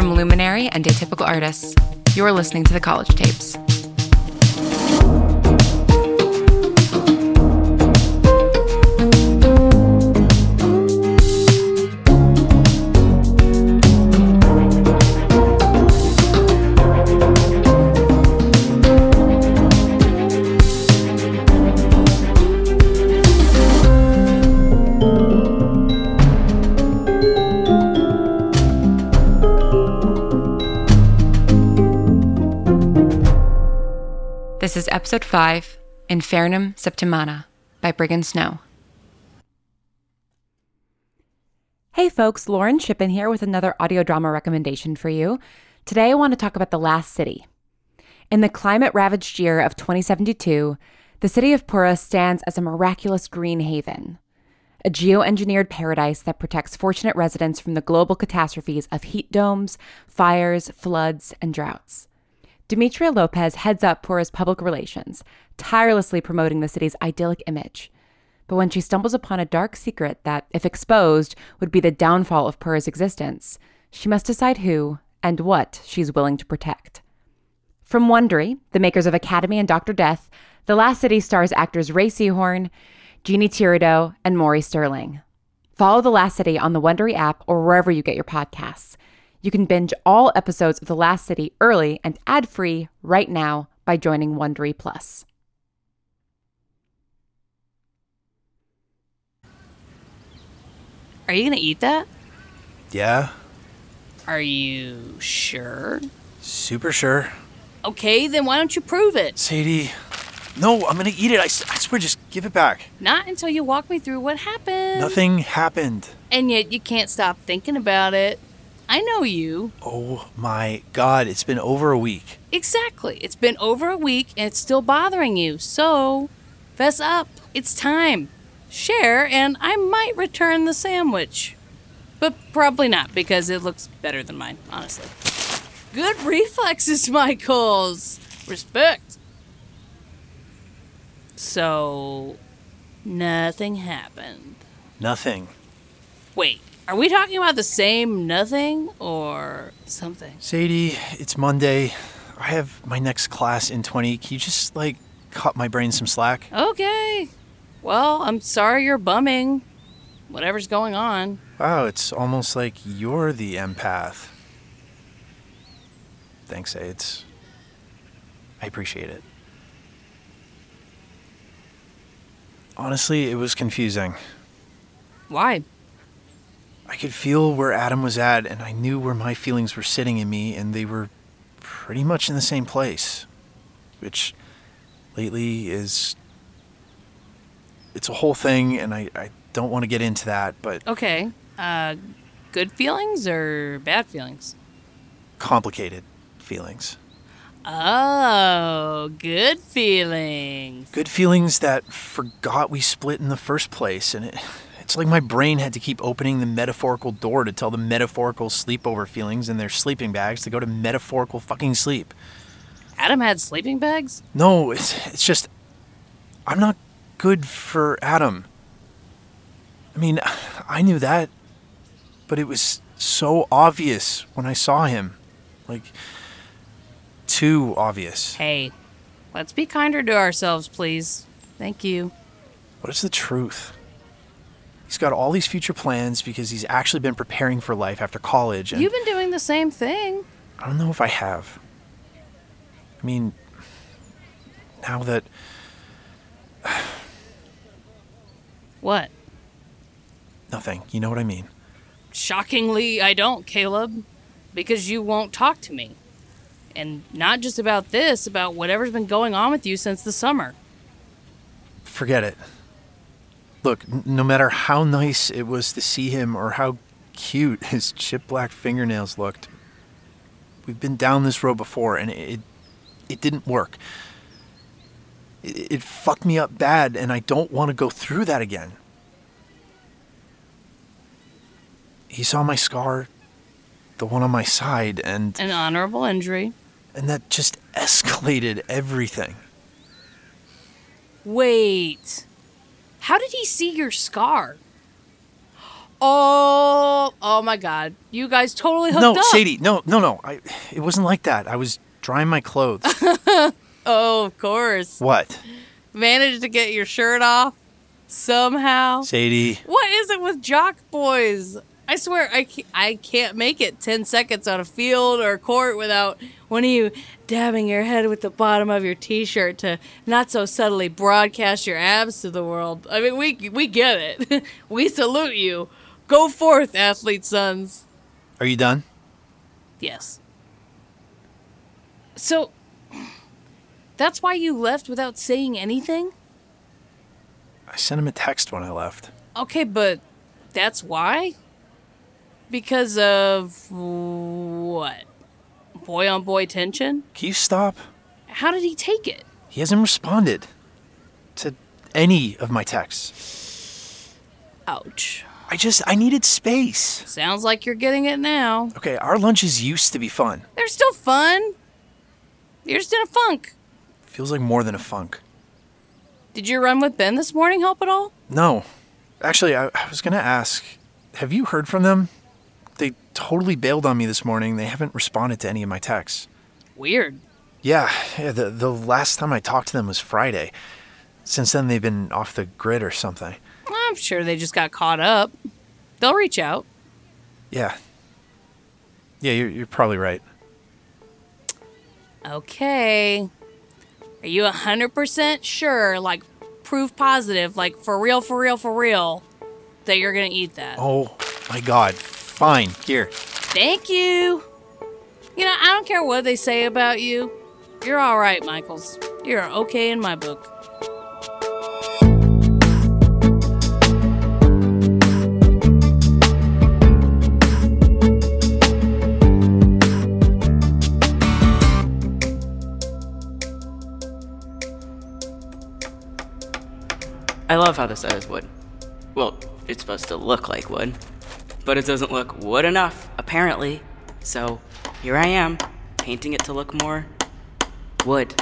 From Luminary and Atypical Artists, you're listening to The College Tapes. This is Episode 5, Infernum Septimana, by Briggon Snow. Hey folks, Lauren Shippen here with another audio drama recommendation for you. Today I want to talk about The Last City. In the climate-ravaged year of 2072, the city of Pura stands as a miraculous green haven, a geoengineered paradise that protects fortunate residents from the global catastrophes of heat domes, fires, floods, and droughts. Demetria Lopez heads up Pura's public relations, tirelessly promoting the city's idyllic image. But when she stumbles upon a dark secret that, if exposed, would be the downfall of Pura's existence, she must decide who and what she's willing to protect. From Wondery, the makers of Academy and Dr. Death, The Last City stars actors Ray Seahorn, Jeannie Tirado, and Maury Sterling. Follow The Last City on the Wondery app or wherever you get your podcasts. You can binge all episodes of The Last City early and ad-free right now by joining Wondery Plus. Are you going to eat that? Yeah. Are you sure? Super sure. Okay, then why don't you prove it? Sadie, no, I'm gonna eat it. I swear, just give it back. Not until you walk me through what happened. Nothing happened. And yet you can't stop thinking about it. I know you. Oh my God, it's been over a week. Exactly. It's been over a week and it's still bothering you. So, fess up. It's time. Share and I might return the sandwich. But probably not because it looks better than mine, honestly. Good reflexes, Michaels. Respect. So, nothing happened. Nothing. Wait. Are we talking about the same nothing or something? Sadie, it's Monday. I have my next class in 20. Can you just, cut my brain some slack? Okay. Well, I'm sorry you're bumming. Whatever's going on. Wow, it's almost like you're the empath. Thanks, AIDS. I appreciate it. Honestly, it was confusing. Why? I could feel where Adam was at, and I knew where my feelings were sitting in me, and they were pretty much in the same place. Which, lately, it's a whole thing, and I don't want to get into that, but... Okay. Good feelings or bad feelings? Complicated feelings. Oh, good feelings. Good feelings that forgot we split in the first place, and it's like my brain had to keep opening the metaphorical door to tell the metaphorical sleepover feelings in their sleeping bags to go to metaphorical fucking sleep. Adam had sleeping bags? No, it's just... I'm not good for Adam. I mean, I knew that, but it was so obvious when I saw him. Too obvious. Hey, let's be kinder to ourselves, please. Thank you. What is the truth? He's got all these future plans because he's actually been preparing for life after college. And you've been doing the same thing. I don't know if I have. I mean, now that... What? Nothing. You know what I mean. Shockingly, I don't, Caleb. Because you won't talk to me. And not just about this, about whatever's been going on with you since the summer. Forget it. Look, no matter how nice it was to see him or how cute his chip black fingernails looked, we've been down this road before and it didn't work. It fucked me up bad and I don't want to go through that again. He saw my scar, the one on my side, and... An honorable injury. And that just escalated everything. Wait. How did he see your scar? Oh my God. You guys totally hooked up. No, Sadie, no. It wasn't like that. I was drying my clothes. Oh, of course. What? Managed to get your shirt off somehow. Sadie. What is it with jock boys? I swear I can't make it 10 seconds on a field or a court without one of you dabbing your head with the bottom of your t-shirt to not so subtly broadcast your abs to the world. I mean, we get it. We salute you. Go forth, athlete sons. Are you done? Yes. So, that's why you left without saying anything? I sent him a text when I left. Okay, but that's why? Because of what? Boy-on-boy tension? Can you stop? How did he take it? He hasn't responded to any of my texts. Ouch. I needed space. Sounds like you're getting it now. Okay, our lunches used to be fun. They're still fun. You're just in a funk. Feels like more than a funk. Did your run with Ben this morning help at all? No. Actually, I was going to ask, have you heard from them? They totally bailed on me this morning. They haven't responded to any of my texts. Weird. Yeah, the last time I talked to them was Friday. Since then, they've been off the grid or something. I'm sure they just got caught up. They'll reach out. Yeah. Yeah, you're probably right. Okay. Are you 100% sure, like proof positive, like for real, that you're going to eat that? Oh, my God. Fine. Here. Thank you. You know, I don't care what they say about you. You're all right, Michaels. You're okay in my book. I love how this is wood. Well, it's supposed to look like wood, but it doesn't look wood enough, apparently. So here I am, painting it to look more wood.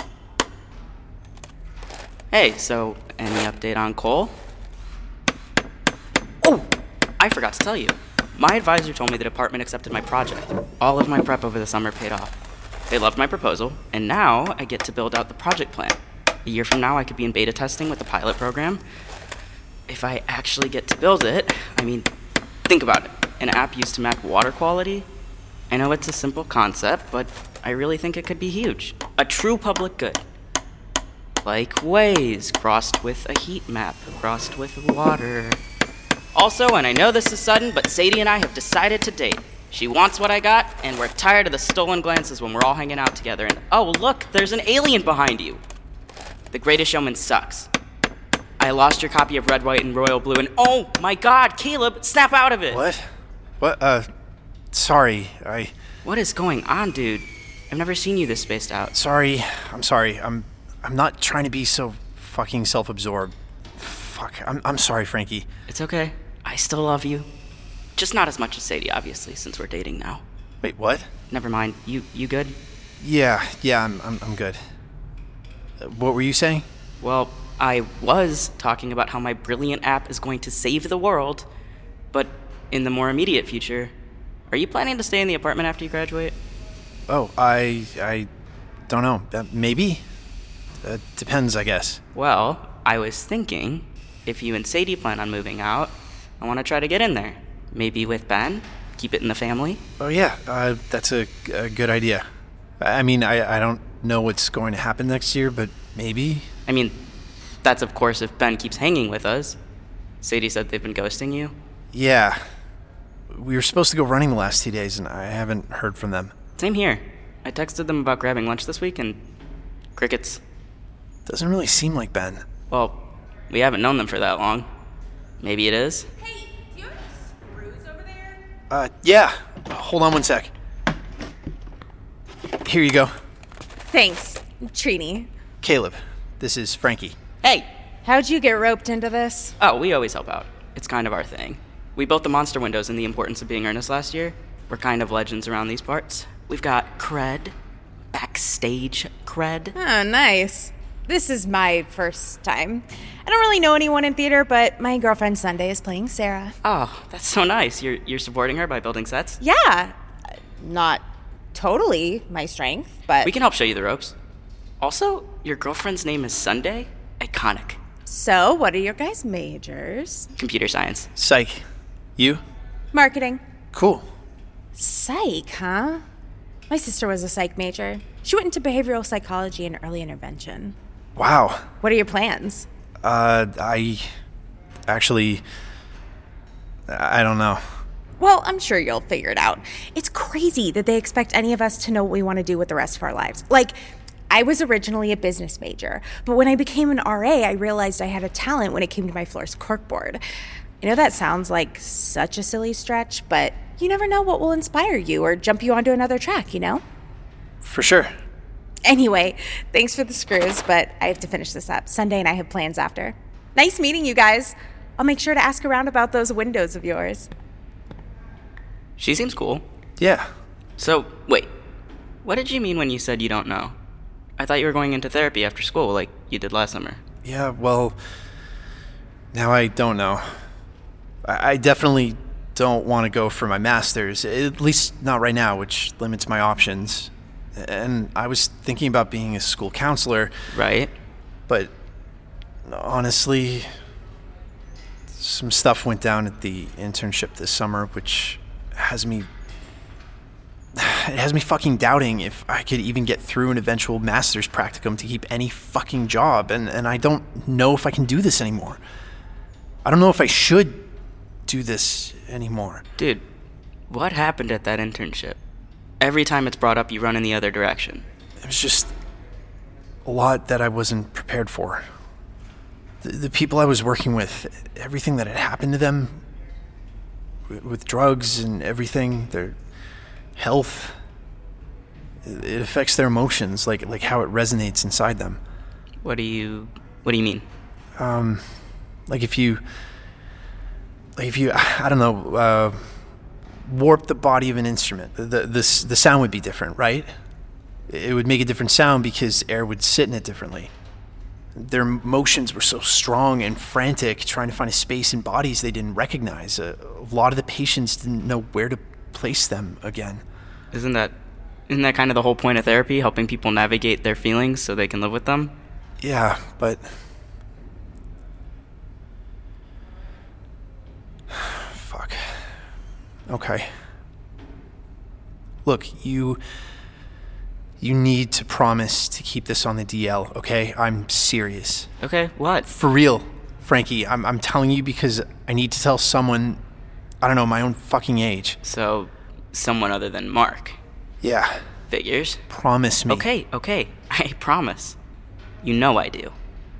Hey, so any update on Cole? Oh, I forgot to tell you. My advisor told me the department accepted my project. All of my prep over the summer paid off. They loved my proposal, and now I get to build out the project plan. A year from now, I could be in beta testing with the pilot program. If I actually get to build it, I mean, think about it. An app used to map water quality. I know it's a simple concept, but I really think it could be huge. A true public good. Like Waze, crossed with a heat map, crossed with water. Also, and I know this is sudden, but Sadie and I have decided to date. She wants what I got, and we're tired of the stolen glances when we're all hanging out together. And oh, look, there's an alien behind you. The Greatest Showman sucks. I lost your copy of Red, White, and Royal Blue, and oh my God, Caleb, snap out of it! What? Sorry, What is going on, dude? I've never seen you this spaced out. Sorry, I'm sorry. I'm not trying to be so fucking self-absorbed. Fuck, I'm sorry, Frankie. It's okay. I still love you. Just not as much as Sadie, obviously, since we're dating now. Wait, what? Never mind. You good? Yeah, I'm good. What were you saying? Well, I was talking about how my brilliant app is going to save the world, but in the more immediate future, are you planning to stay in the apartment after you graduate? Oh, I don't know. Maybe? Depends, I guess. Well, I was thinking, if you and Sadie plan on moving out, I want to try to get in there. Maybe with Ben? Keep it in the family? Oh, yeah, that's a good idea. I mean, I don't know what's going to happen next year, but maybe? I mean, that's of course if Ben keeps hanging with us. Sadie said they've been ghosting you? Yeah. We were supposed to go running the last 2 days, and I haven't heard from them. Same here. I texted them about grabbing lunch this week, and crickets. Doesn't really seem like Ben. Well, we haven't known them for that long. Maybe it is? Hey, do you have any screws over there? Yeah. Hold on one sec. Here you go. Thanks, Trini. Caleb, this is Frankie. Hey! How'd you get roped into this? Oh, we always help out. It's kind of our thing. We built the monster windows in The Importance of Being Earnest last year. We're kind of legends around these parts. We've got cred. Backstage cred. Oh, nice. This is my first time. I don't really know anyone in theater, but my girlfriend Sunday is playing Sarah. Oh, that's so nice. You're supporting her by building sets? Yeah. Not totally my strength, but... We can help show you the ropes. Also, your girlfriend's name is Sunday? Iconic. So, what are your guys' majors? Computer science. Psych. You? Marketing. Cool. Psych, huh? My sister was a psych major. She went into behavioral psychology and early intervention. Wow. What are your plans? I don't know. Well, I'm sure you'll figure it out. It's crazy that they expect any of us to know what we want to do with the rest of our lives. Like, I was originally a business major, but when I became an RA, I realized I had a talent when it came to my floor's corkboard. I know that sounds like such a silly stretch, but you never know what will inspire you or jump you onto another track, you know? For sure. Anyway, thanks for the screws, but I have to finish this up. Sunday and I have plans after. Nice meeting you guys. I'll make sure to ask around about those windows of yours. She seems cool. Yeah. So, wait. What did you mean when you said you don't know? I thought you were going into therapy after school like you did last summer. Yeah, well, now I don't know. I definitely don't want to go for my master's, at least not right now, which limits my options. And I was thinking about being a school counselor. Right. But honestly, some stuff went down at the internship this summer, which has me fucking doubting if I could even get through an eventual master's practicum to keep any fucking job. And I don't know if I can do this anymore. I don't know if I should do this anymore. Dude, what happened at that internship? Every time it's brought up, you run in the other direction. It was just a lot that I wasn't prepared for. The people I was working with, everything that had happened to them, with drugs and everything, their health, it affects their emotions, like how it resonates inside them. What do you mean? Like if you, I don't know, warp the body of an instrument, the sound would be different, right? It would make a different sound because air would sit in it differently. Their emotions were so strong and frantic, trying to find a space in bodies they didn't recognize. A lot of the patients didn't know where to place them again. Isn't that kind of the whole point of therapy, helping people navigate their feelings so they can live with them? Yeah, but... Fuck. Okay. Look, you need to promise to keep this on the DL, okay? I'm serious. Okay, what? For real, Frankie. I'm telling you because I need to tell someone, I don't know, my own fucking age. So, someone other than Mark. Yeah. Figures. Promise me. Okay. I promise. You know I do.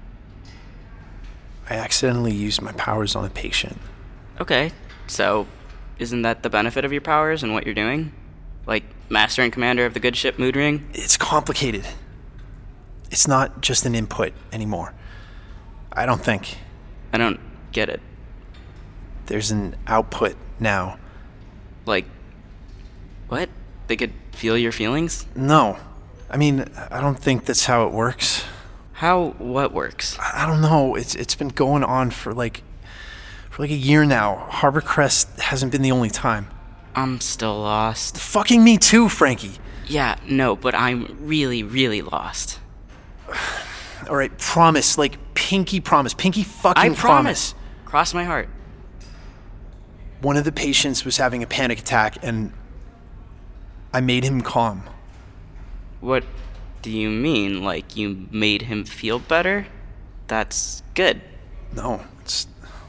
I accidentally used my powers on a patient. Okay, so isn't that the benefit of your powers and what you're doing? Like master and commander of the good ship Mood Ring? It's complicated. It's not just an input anymore. I don't think. I don't get it. There's an output now. Like, what? They could feel your feelings? No. I mean, I don't think that's how it works. What works? I don't know. It's been going on for like a year now. Harbor Crest hasn't been the only time. I'm still lost. Fucking me too, Frankie. Yeah, no, but I'm really, really lost. All right, promise, like pinky promise. Pinky fucking I promise. Cross my heart. One of the patients was having a panic attack and I made him calm. What do you mean? Like you made him feel better? That's good. No, it's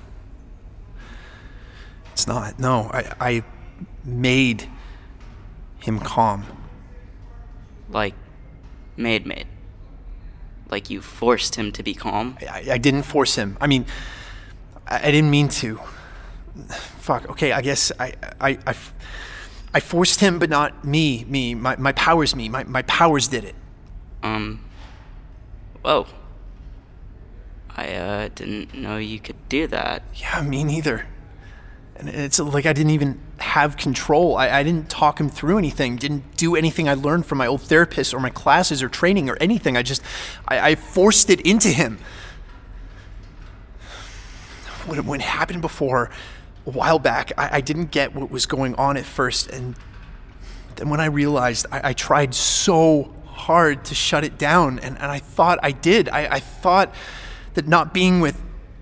not. No, I made him calm. Like made. Like you forced him to be calm? I didn't force him. I mean, I didn't mean to. Fuck, okay, I guess I forced him, but not me. My powers, my powers did it. Whoa. I didn't know you could do that. Yeah, me neither. And it's like I didn't even have control. I didn't talk him through anything, didn't do anything I learned from my old therapist or my classes or training or anything. I forced it into him. When it happened before, a while back, I didn't get what was going on at first. And then when I realized, I tried so hard to shut it down. And I thought I did. I thought that not being with...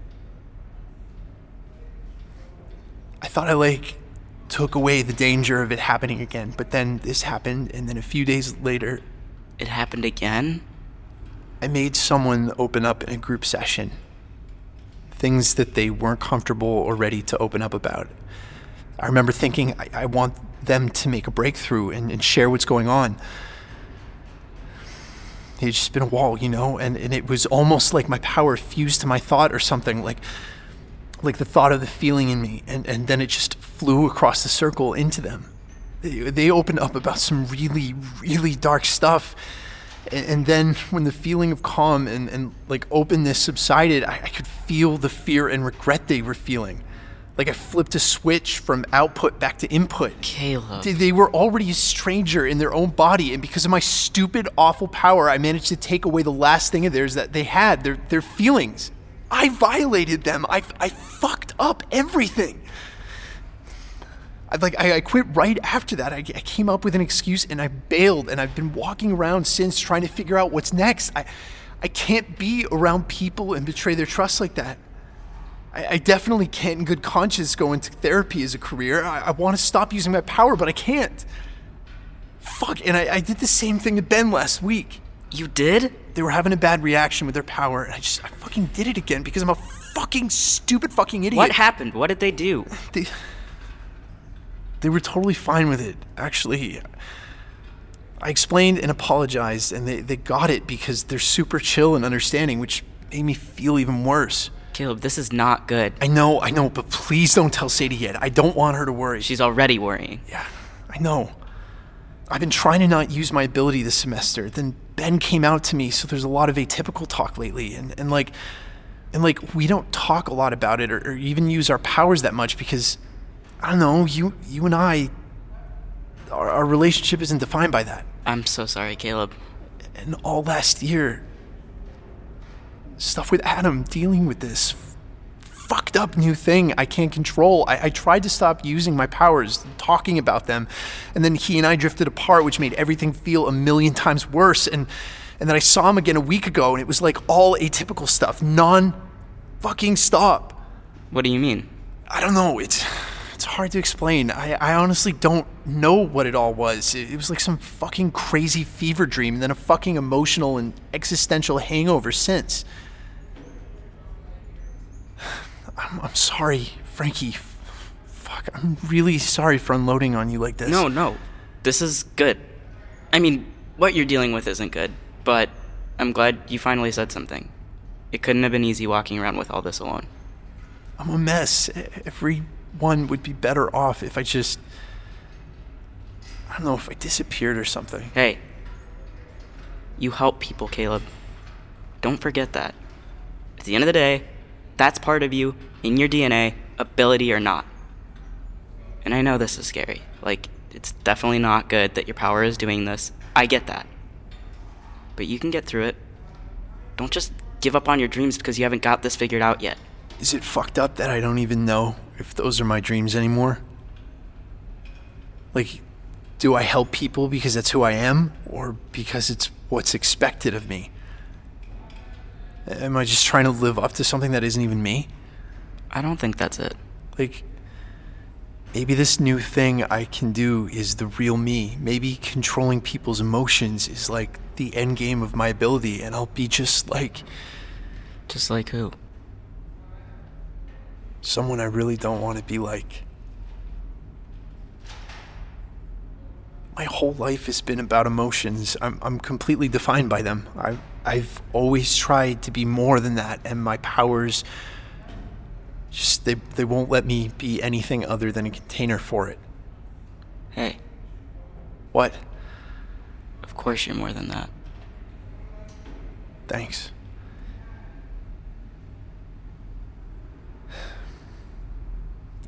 I thought I took away the danger of it happening again. But then this happened, and then a few days later... It happened again? I made someone open up in a group session. Things that they weren't comfortable or ready to open up about. I remember thinking, I want them to make a breakthrough and share what's going on. It had just been a wall, and it was almost like my power fused to my thought or something, like the thought of the feeling in me, and then it just flew across the circle into them. They opened up about some really, really dark stuff. And then when the feeling of calm and openness subsided, I could feel the fear and regret they were feeling. Like I flipped a switch from output back to input. Caleb. They were already a stranger in their own body, and because of my stupid, awful power, I managed to take away the last thing of theirs that they had, their feelings. I violated them. I fucked up everything. I quit right after that. I came up with an excuse and I bailed, and I've been walking around since trying to figure out what's next. I can't be around people and betray their trust like that. I definitely can't in good conscience go into therapy as a career. I want to stop using my power, but I can't. Fuck, and I did the same thing to Ben last week. You did? They were having a bad reaction with their power, and I fucking did it again because I'm a fucking stupid fucking idiot. What happened? What did they do? They were totally fine with it, actually. I explained and apologized, and they got it because they're super chill and understanding, which made me feel even worse. Caleb, this is not good. I know, but please don't tell Sadie yet. I don't want her to worry. She's already worrying. Yeah, I know. I've been trying to not use my ability this semester. Then Ben came out to me, so there's a lot of atypical talk lately. And we don't talk a lot about it or even use our powers that much because... I don't know, you and I, our relationship isn't defined by that. I'm so sorry, Caleb. And all last year, stuff with Adam, dealing with this fucked up new thing I can't control. I tried to stop using my powers, talking about them, and then he and I drifted apart, which made everything feel a million times worse. And then I saw him again a week ago, and it was like all atypical stuff, non-fucking stop. What do you mean? I don't know, It's hard to explain. I honestly don't know what it all was. It was like some fucking crazy fever dream, and then a fucking emotional and existential hangover since. I'm sorry, Frankie. Fuck, I'm really sorry for unloading on you like this. No. This is good. I mean, what you're dealing with isn't good, but I'm glad you finally said something. It couldn't have been easy walking around with all this alone. I'm a mess. Everyone would be better off if I don't know, if I disappeared or something. Hey, you help people, Caleb. Don't forget that. At the end of the day, that's part of you, in your DNA, ability or not. And I know this is scary. It's definitely not good that your power is doing this. I get that. But you can get through it. Don't just give up on your dreams because you haven't got this figured out yet. Is it fucked up that I don't even know if those are my dreams anymore? Do I help people because that's who I am, or because it's what's expected of me? Am I just trying to live up to something that isn't even me? I don't think that's it. Maybe this new thing I can do is the real me. Maybe controlling people's emotions is the end game of my ability, and I'll be just like... Just like who? Someone I really don't want to be like. My whole life has been about emotions. I'm completely defined by them. I've always tried to be more than that, and my powers just they won't let me be anything other than a container for it. Hey. What? Of course you're more than that. Thanks.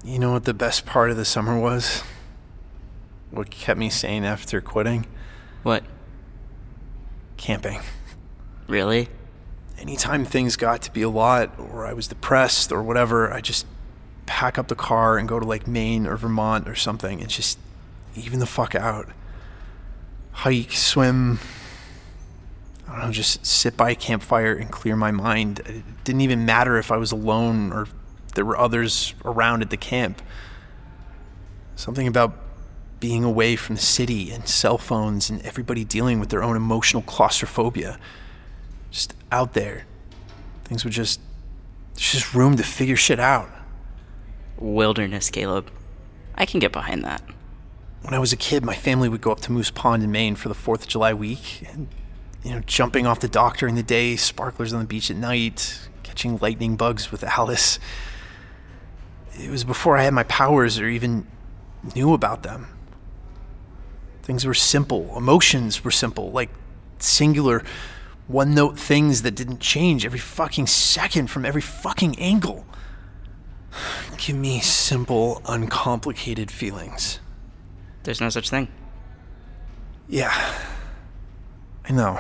You know what the best part of the summer was? What kept me sane after quitting? What? Camping. Really? Anytime things got to be a lot, or I was depressed or whatever, I just pack up the car and go to like Maine or Vermont or something and just even the fuck out. Hike, swim, I don't know, just sit by a campfire and clear my mind. It didn't even matter if I was alone or there were others around at the camp. Something about being away from the city and cell phones and everybody dealing with their own emotional claustrophobia. Just out there. Things were there's just room to figure shit out. Wilderness, Caleb. I can get behind that. When I was a kid, my family would go up to Moose Pond in Maine for the 4th of July week. And, jumping off the dock during the day, sparklers on the beach at night, catching lightning bugs with Alice. It was before I had my powers or even knew about them. Things were simple. Emotions were simple, like singular, one-note things that didn't change every fucking second from every fucking angle. Give me simple, uncomplicated feelings. There's no such thing. Yeah, I know.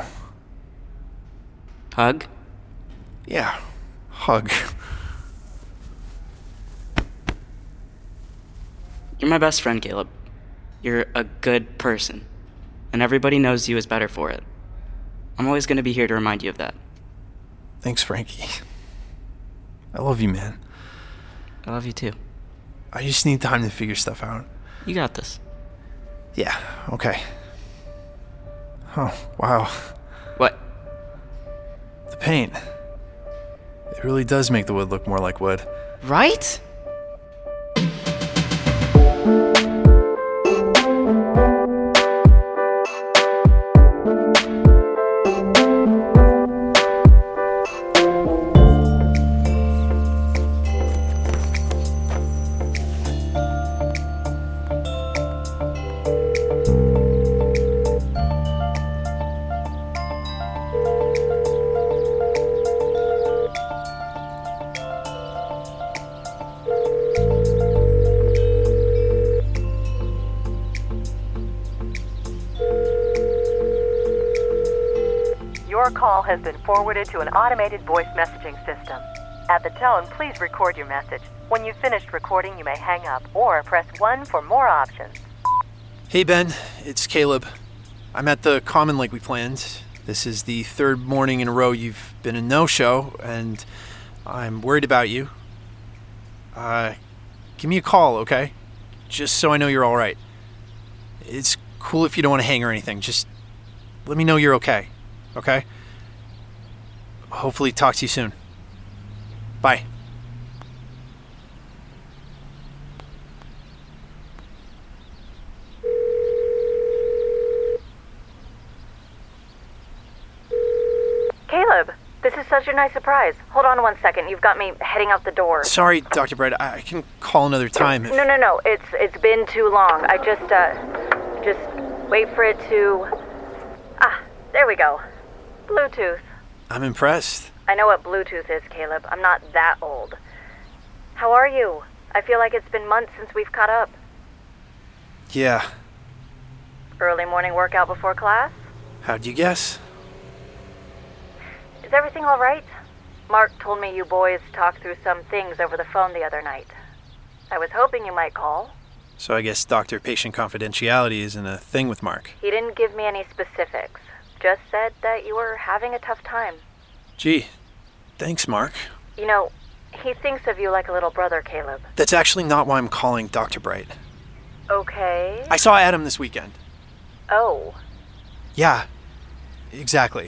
Hug? Yeah, hug. You're my best friend, Caleb. You're a good person, and everybody knows you is better for it. I'm always going to be here to remind you of that. Thanks, Frankie. I love you, man. I love you too. I just need time to figure stuff out. You got this. Yeah, okay. Oh, wow. What? The paint. It really does make the wood look more like wood. Right? Your call has been forwarded to an automated voice messaging system. At the tone, please record your message. When you've finished recording, you may hang up or press 1 for more options. Hey, Ben. It's Caleb. I'm at the Common like we planned. This is the 3rd morning in a row you've been a no-show, and I'm worried about you. Give me a call, okay? Just so I know you're all right. It's cool if you don't want to hang or anything. Just let me know you're okay. Okay? Hopefully talk to you soon. Bye. Caleb, this is such a nice surprise. Hold on 1 second. You've got me heading out the door. Sorry, Dr. Bright. I can call another time. No. It's been too long. I just wait for it to... there we go. Bluetooth. I'm impressed. I know what Bluetooth is, Caleb. I'm not that old. How are you? I feel like it's been months since we've caught up. Yeah. Early morning workout before class? How'd you guess? Is everything all right? Mark told me you boys talked through some things over the phone the other night. I was hoping you might call. So I guess doctor-patient confidentiality isn't a thing with Mark. He didn't give me any specifics. Just said that you were having a tough time. Gee, thanks, Mark. You know, he thinks of you like a little brother, Caleb. That's actually not why I'm calling Dr. Bright. Okay. I saw Adam this weekend. Oh. Yeah, exactly.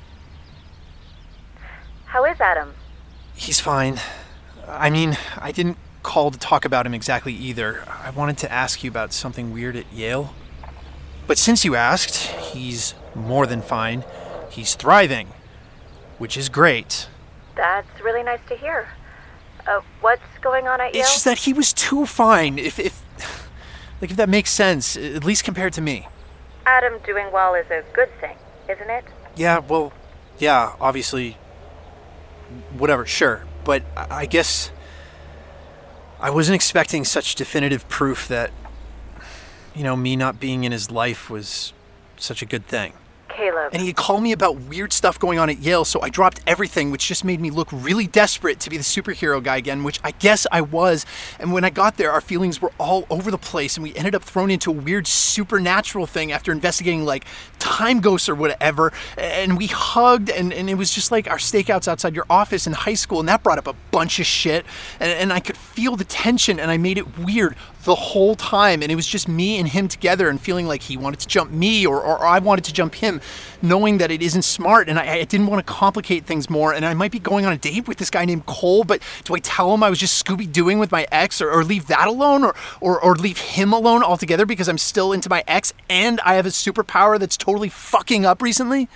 How is Adam? He's fine. I mean, I didn't call to talk about him exactly either. I wanted to ask you about something weird at Yale. But since you asked, he's more than fine. He's thriving, which is great. That's really nice to hear. What's going on at Yale? It's just that he was too fine, if that makes sense, at least compared to me. Adam doing well is a good thing, isn't it? Yeah, well, yeah, obviously, whatever, sure. But I guess I wasn't expecting such definitive proof that, me not being in his life was such a good thing. Caleb. And he had called me about weird stuff going on at Yale, so I dropped everything, which just made me look really desperate to be the superhero guy again, which I guess I was. And when I got there, our feelings were all over the place, and we ended up thrown into a weird supernatural thing after investigating, time ghosts or whatever. And we hugged, and it was just like our stakeouts outside your office in high school, and that brought up a bunch of shit. And I could feel the tension, and I made it weird the whole time, and it was just me and him together, and feeling like he wanted to jump me or I wanted to jump him, knowing that it isn't smart, and I didn't want to complicate things more, and I might be going on a date with this guy named Cole, but do I tell him I was just Scooby-Dooing with my ex, or leave that alone, or leave him alone altogether because I'm still into my ex and I have a superpower that's totally fucking up recently?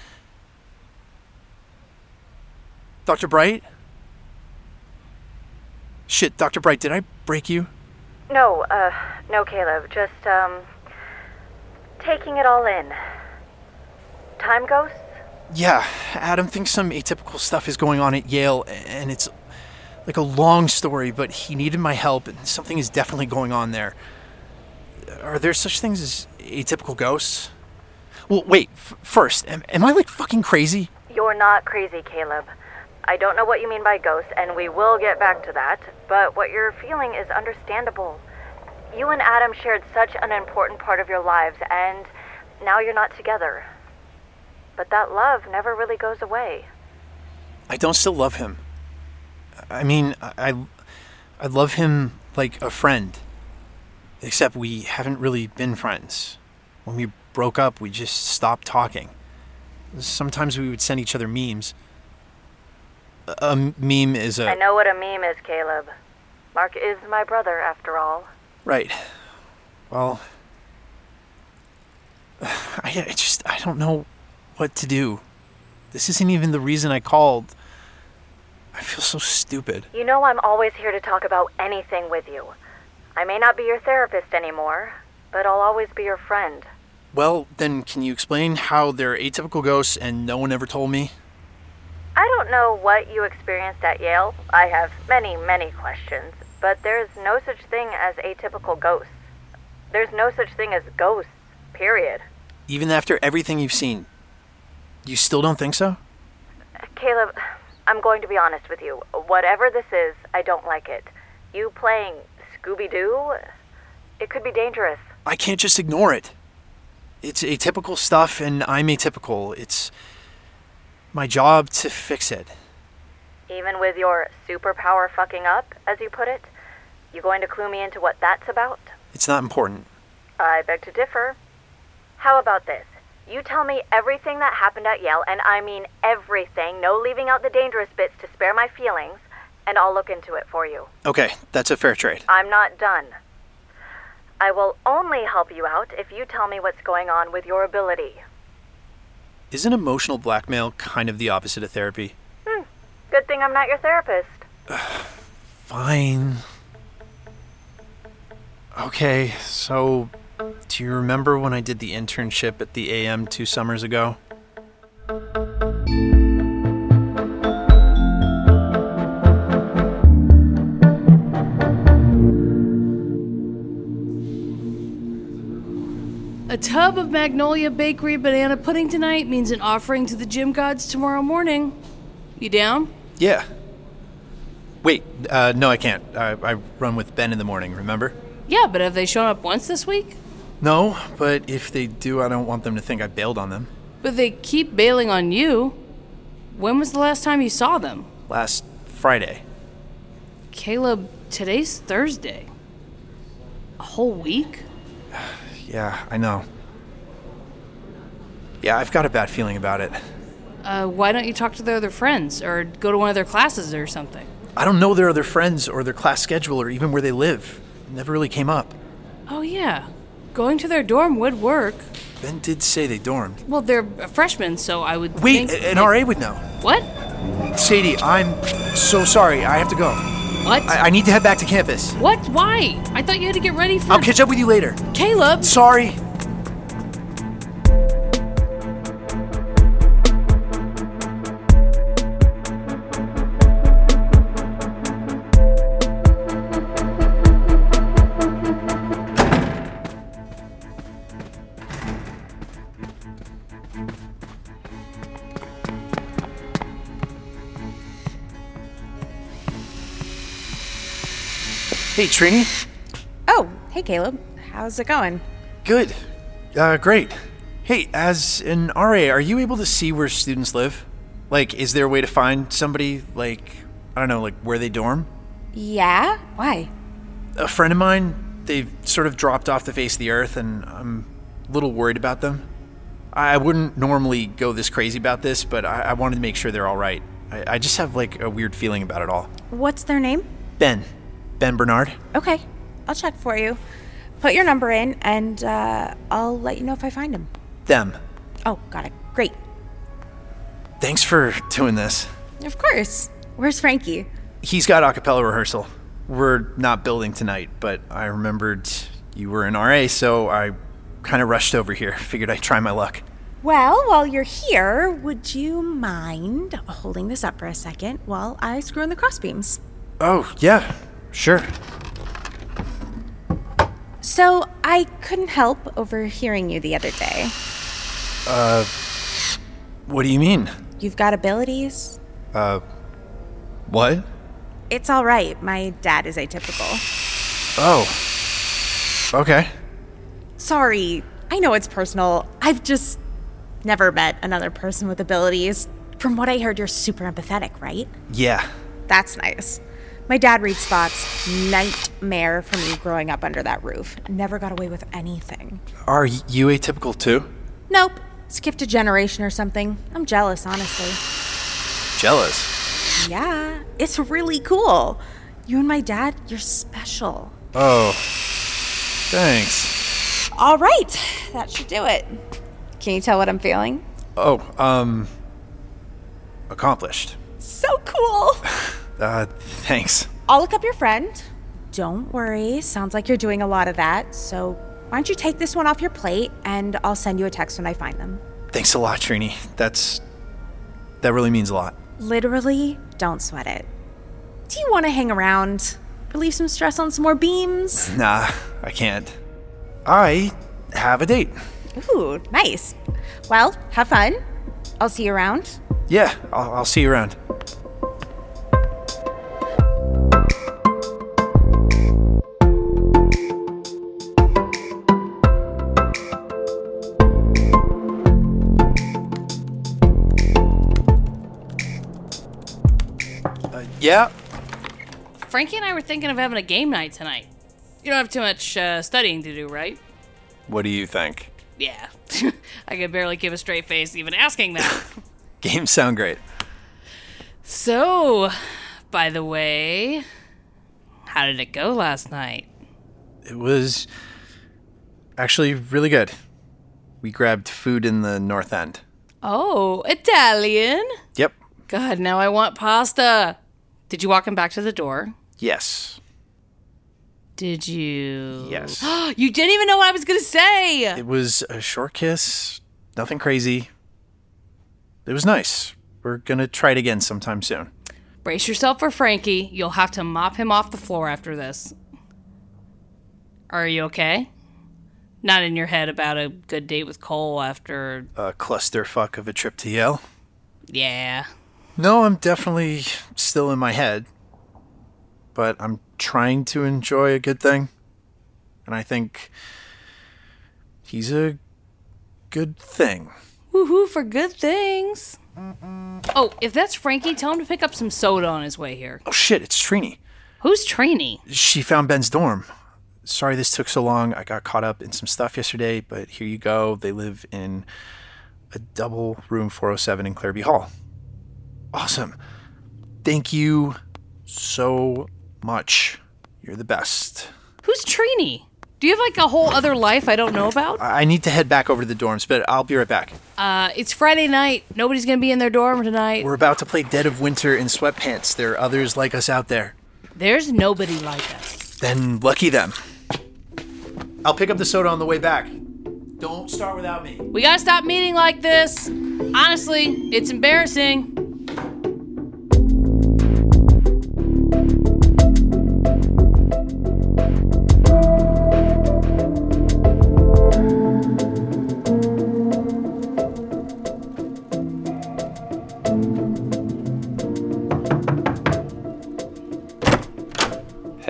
Dr. Bright? Shit, Dr. Bright, did I break you? No, Caleb. Just, taking it all in. Time ghosts? Yeah, Adam thinks some atypical stuff is going on at Yale, and it's like a long story, but he needed my help, and something is definitely going on there. Are there such things as atypical ghosts? Well, wait, first, am I fucking crazy? You're not crazy, Caleb. I don't know what you mean by ghosts, and we will get back to that, but what you're feeling is understandable. You and Adam shared such an important part of your lives, and now you're not together. But that love never really goes away. I don't still love him. I mean, I love him like a friend, except we haven't really been friends. When we broke up, we just stopped talking. Sometimes we would send each other memes. A meme is I know what a meme is, Caleb. Mark is my brother, after all. Right. Well, I don't know what to do. This isn't even the reason I called. I feel so stupid. You know I'm always here to talk about anything with you. I may not be your therapist anymore, but I'll always be your friend. Well, then can you explain how they're atypical ghosts and no one ever told me? I don't know what you experienced at Yale. I have many, many questions, but there's no such thing as atypical ghosts. There's no such thing as ghosts, period. Even after everything you've seen, you still don't think so? Caleb, I'm going to be honest with you. Whatever this is, I don't like it. You playing Scooby-Doo? It could be dangerous. I can't just ignore it. It's atypical stuff, and I'm atypical. It's my job to fix it. Even with your superpower fucking up, as you put it? You going to clue me into what that's about? It's not important. I beg to differ. How about this? You tell me everything that happened at Yale, and I mean everything, no leaving out the dangerous bits to spare my feelings, and I'll look into it for you. Okay, that's a fair trade. I'm not done. I will only help you out if you tell me what's going on with your ability. Isn't emotional blackmail kind of the opposite of therapy? Good thing I'm not your therapist. Fine. Okay, so do you remember when I did the internship at the AM 2 summers ago? A tub of Magnolia Bakery banana pudding tonight means an offering to the gym gods tomorrow morning. You down? Yeah. Wait, no, I can't. I run with Ben in the morning, remember? Yeah, but have they shown up once this week? No, but if they do, I don't want them to think I bailed on them. But they keep bailing on you. When was the last time you saw them? Last Friday. Caleb, today's Thursday. A whole week? Yeah, I know. Yeah, I've got a bad feeling about it. Why don't you talk to their other friends, or go to one of their classes or something? I don't know their other friends, or their class schedule, or even where they live. It never really came up. Oh yeah, going to their dorm would work. Ben did say they dormed. Well, they're freshmen, so I would Wait, think... an RA would know. What? Sadie, I'm so sorry. I have to go. What? I need to head back to campus. What? Why? I thought you had to get ready for... I'll catch up with you later. Caleb! Sorry. Hey, Trini. Oh, hey, Caleb. How's it going? Good. Great. Hey, as an RA, are you able to see where students live? Like, is there a way to find somebody, like, I don't know, like where they dorm? Yeah? Why? A friend of mine, they've sort of dropped off the face of the earth, and I'm a little worried about them. I wouldn't normally go this crazy about this, but I wanted to make sure they're all right. I just have, like, a weird feeling about it all. What's their name? Ben Bernard. Okay, I'll check for you. Put your number in, and I'll let you know if I find him. Them. Oh, got it. Great. Thanks for doing this. Of course. Where's Frankie? He's got a cappella rehearsal. We're not building tonight, but I remembered you were an RA, so I kind of rushed over here. Figured I'd try my luck. Well, while you're here, would you mind holding this up for a second while I screw in the crossbeams? Oh, yeah, sure. So, I couldn't help overhearing you the other day. What do you mean? You've got abilities? What? It's all right. My dad is atypical. Oh. Okay. Sorry. I know it's personal. I've just never met another person with abilities. From what I heard, you're super empathetic, right? Yeah. That's nice. My dad reads thoughts. Nightmare for me growing up under that roof. Never got away with anything. Are you atypical too? Nope. Skipped a generation or something. I'm jealous, honestly. Jealous? Yeah, it's really cool. You and my dad, you're special. Oh. Thanks. All right, that should do it. Can you tell what I'm feeling? Oh, accomplished. So cool. Thanks. I'll look up your friend. Don't worry, sounds like you're doing a lot of that, so why don't you take this one off your plate and I'll send you a text when I find them. Thanks a lot, Trini. That really means a lot. Literally, don't sweat it. Do you want to hang around? Relieve some stress on some more beams? Nah, I can't. I have a date. Ooh, nice. Well, have fun. I'll see you around. Yeah, I'll see you around. Yeah? Frankie and I were thinking of having a game night tonight. You don't have too much studying to do, right? What do you think? Yeah. I could barely keep a straight face even asking that. Games sound great. So, by the way, how did it go last night? It was actually really good. We grabbed food in the North End. Oh, Italian? Yep. God, now I want pasta. Did you walk him back to the door? Yes. Did you? Yes. You didn't even know what I was going to say. It was a short kiss. Nothing crazy. It was nice. We're going to try it again sometime soon. Brace yourself for Frankie. You'll have to mop him off the floor after this. Are you okay? Not in your head about a good date with Cole after... A clusterfuck of a trip to Yale? Yeah. No, I'm definitely still in my head. But I'm trying to enjoy a good thing. And I think he's a good thing. Woohoo for good things. Oh, if that's Frankie, tell him to pick up some soda on his way here. Oh shit, it's Trini. Who's Trini? She found Ben's dorm. Sorry this took so long. I got caught up in some stuff yesterday, but here you go. They live in a double room 407 in Clareby Hall. Awesome. Thank you so much. You're the best. Who's Trini? Do you have like a whole other life I don't know about? I need to head back over to the dorms, but I'll be right back. It's Friday night. Nobody's gonna be in their dorm tonight. We're about to play Dead of Winter in sweatpants. There are others like us out there. There's nobody like us. Then lucky them. I'll pick up the soda on the way back. Don't start without me. We gotta stop meeting like this. Honestly, it's embarrassing.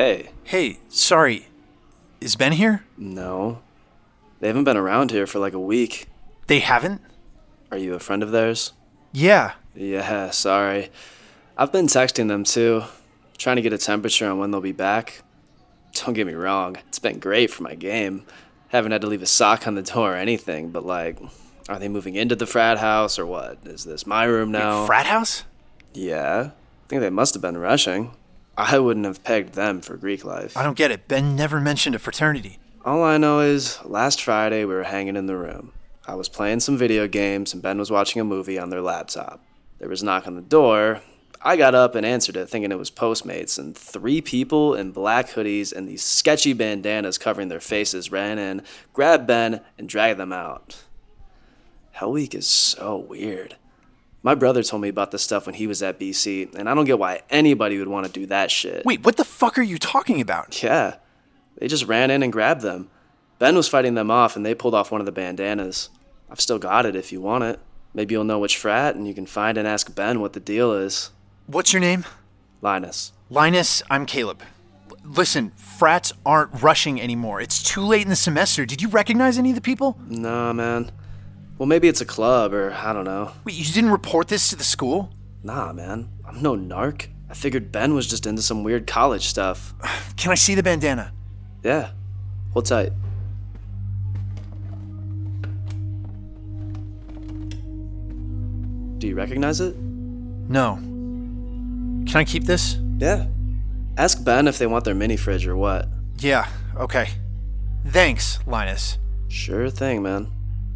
Hey. Hey, sorry. Is Ben here? No. They haven't been around here for like a week. They haven't? Are you a friend of theirs? Yeah. Yeah, sorry. I've been texting them too, trying to get a temperature on when they'll be back. Don't get me wrong, it's been great for my game. Haven't had to leave a sock on the door or anything, but like, are they moving into the frat house or what? Is this my room now? Wait, frat house? Yeah, I think they must have been rushing. I wouldn't have pegged them for Greek life. I don't get it. Ben never mentioned a fraternity. All I know is, last Friday we were hanging in the room. I was playing some video games and Ben was watching a movie on their laptop. There was a knock on the door. I got up and answered it thinking it was Postmates, and 3 people in black hoodies and these sketchy bandanas covering their faces ran in, grabbed Ben, and dragged them out. Hell Week is so weird. My brother told me about this stuff when he was at BC, and I don't get why anybody would want to do that shit. Wait, what the fuck are you talking about? Yeah, they just ran in and grabbed them. Ben was fighting them off, and they pulled off one of the bandanas. I've still got it if you want it. Maybe you'll know which frat, and you can find and ask Ben what the deal is. What's your name? Linus. Linus, I'm Caleb. Listen, frats aren't rushing anymore. It's too late in the semester. Did you recognize any of the people? Nah, man. Well, maybe it's a club, or I don't know. Wait, you didn't report this to the school? Nah, man. I'm no narc. I figured Ben was just into some weird college stuff. Can I see the bandana? Yeah. Hold tight. Do you recognize it? No. Can I keep this? Yeah. Ask Ben if they want their mini fridge or what. Yeah, okay. Thanks, Linus. Sure thing, man.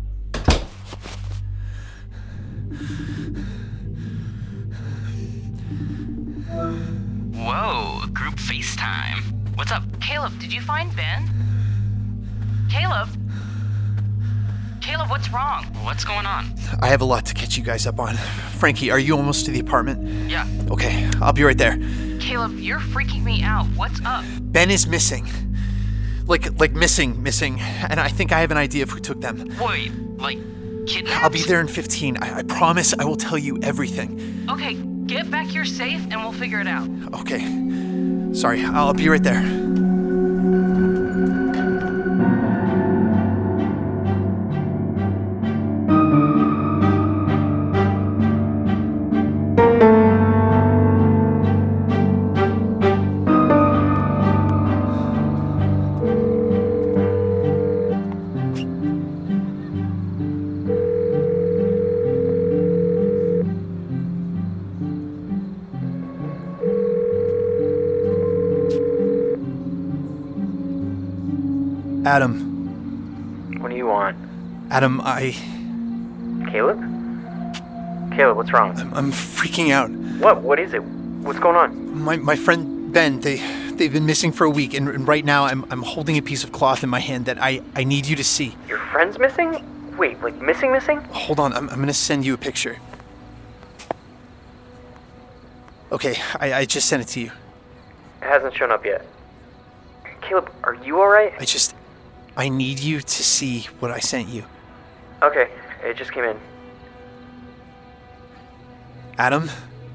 Whoa, group FaceTime. What's up? Caleb, did you find Ben? Caleb? Caleb, what's wrong? What's going on? I have a lot to catch you guys up on. Frankie, are you almost to the apartment? Yeah. Okay, I'll be right there. Caleb, you're freaking me out. What's up? Ben is missing. Like missing. And I think I have an idea of who took them. Wait, like kidnapped? I'll be there in 15. I promise I will tell you everything. Okay, get back here safe and we'll figure it out. Okay. Sorry, I'll be right there. Adam. What do you want? Adam, Caleb? Caleb, what's wrong? I'm freaking out. What? What is it? What's going on? My friend Ben, they've been missing for a week, and right now I'm holding a piece of cloth in my hand that I need you to see. Your friend's missing? Wait, like missing? Hold on, I'm gonna send you a picture. Okay, I just sent it to you. It hasn't shown up yet. Caleb, are you alright? I need you to see what I sent you. Okay, it just came in. Adam?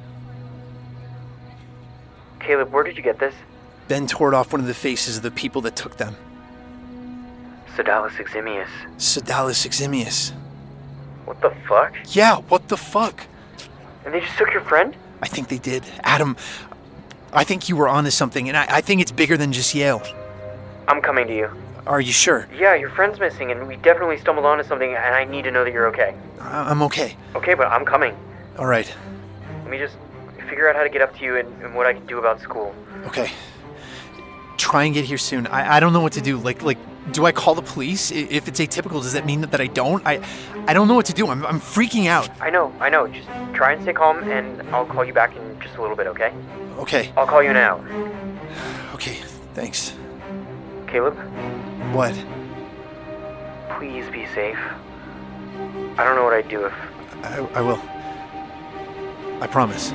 Caleb, where did you get this? Ben tore off one of the faces of the people that took them. Sedalis Eximius. Sedalis Eximius. What the fuck? Yeah, what the fuck? And they just took your friend? I think they did. Adam, I think you were onto something, and I think it's bigger than just Yale. I'm coming to you. Are you sure? Yeah, your friend's missing, and we definitely stumbled onto something, and I need to know that you're okay. I'm okay. Okay, but I'm coming. All right. Let me just figure out how to get up to you and what I can do about school. Okay. Try and get here soon. I don't know what to do. Like, do I call the police? If it's atypical, does that mean that I don't? I don't know what to do. I'm freaking out. I know. Just try and stay calm, and I'll call you back in just a little bit, okay? Okay. I'll call you in an hour. Okay, thanks. Caleb? What? Please be safe. I don't know what I'd do if... I will. I promise.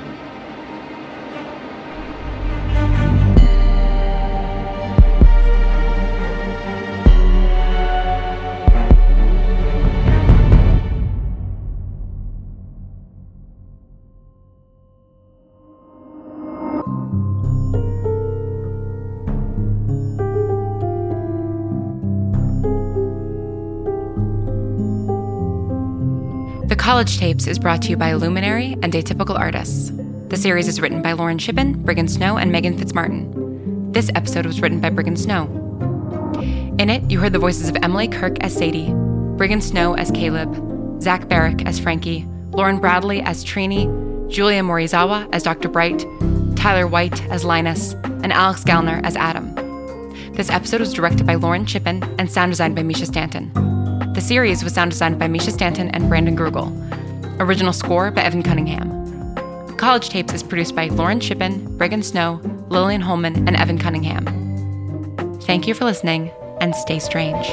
College Tapes is brought to you by Luminary and Atypical Artists. The series is written by Lauren Shippen, Brigham Snow, and Megan Fitzmartin. This episode was written by Brigham Snow. In it, you heard the voices of Emily Kirk as Sadie, Brigham Snow as Caleb, Zach Barrick as Frankie, Lauren Bradley as Trini, Julia Morizawa as Dr. Bright, Tyler White as Linus, and Alex Gallner as Adam. This episode was directed by Lauren Shippen and sound designed by Misha Stanton. The series was sound designed by Misha Stanton and Brandon Grugel. Original score by Evan Cunningham. College Tapes is produced by Lauren Shippen, Brigham Snow, Lillian Holman, and Evan Cunningham. Thank you for listening, and stay strange.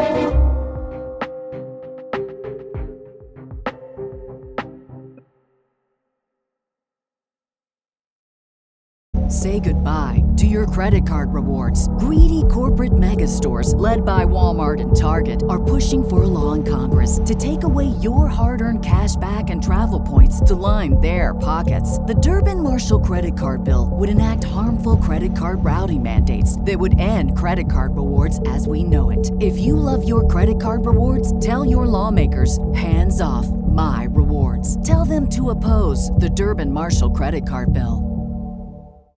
Say goodbye to your credit card rewards. Greedy corporate mega stores, led by Walmart and Target, are pushing for a law in Congress to take away your hard-earned cash back and travel points to line their pockets. The Durbin-Marshall credit card bill would enact harmful credit card routing mandates that would end credit card rewards as we know it. If you love your credit card rewards, tell your lawmakers, hands off my rewards. Tell them to oppose the Durbin-Marshall credit card bill.